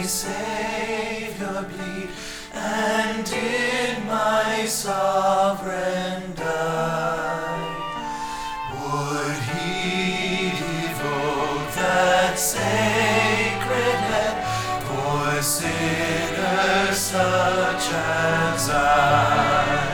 Savior bleed, and did my sovereign die? Would he devote that sacred head for sinners such as I?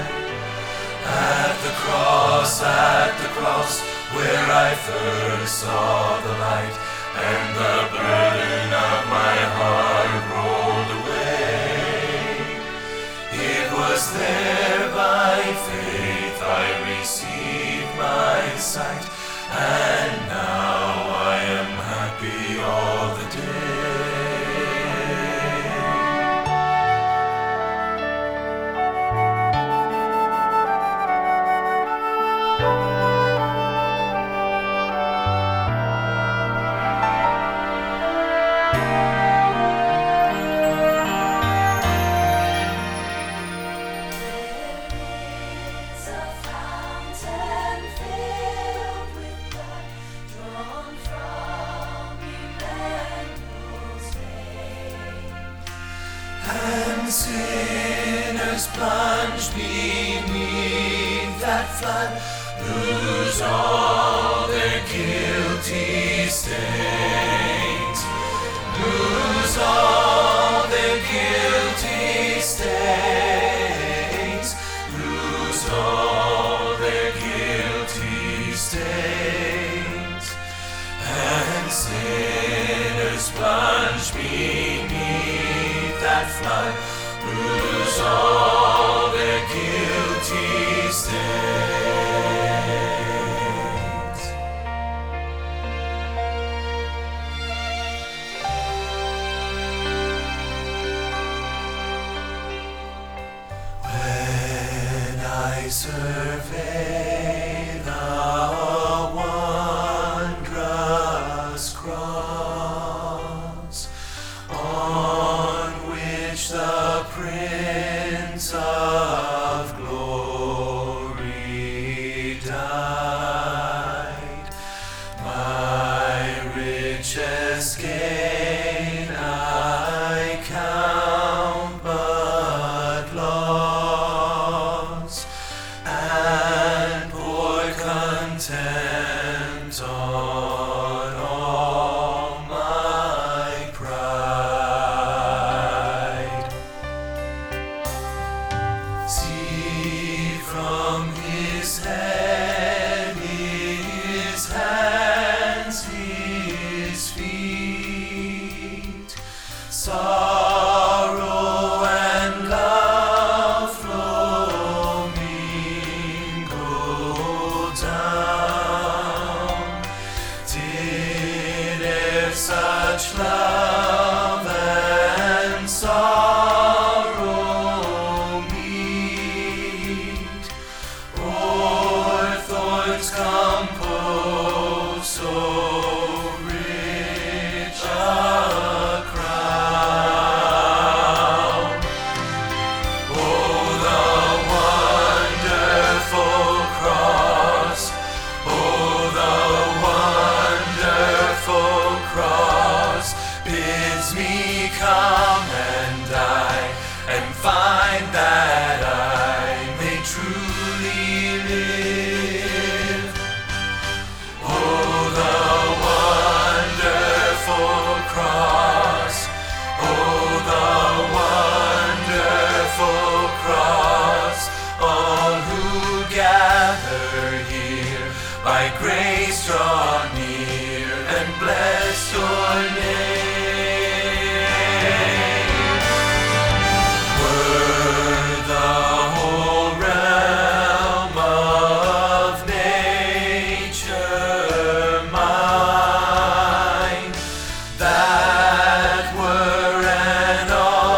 At the cross, where I first saw the light, and the burden of my heart rolled away. It was there by faith I received my sight, and now I am happy all the day. And sinners plunged beneath that flood lose all their guilty stains, lose all their guilty stains, lose all their guilty stains. And sinners plunged beneath that flood lose all their guilty stains. When I survey the wondrous cross on which the Prince of Glory died, my richest gain I count but loss, and pour content on all my pride. See from his head, his hands, his feet, sorrow and love flow mingled down. Did e'er such love and sorrow meet, or thorns compose so rich a crown? Oh, the wonderful cross! Oh, the wonderful cross bids me come and die, and find that I may truly live. Oh, the wonderful cross! Oh, the wonderful cross! All who gather here by grace draw near and bless your name. Were the whole realm of nature mine, that were an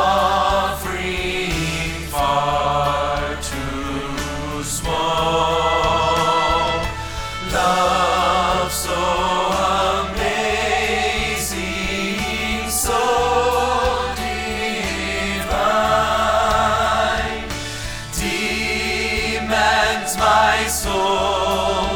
offering far too small. Love so amazing, so divine, demands my soul.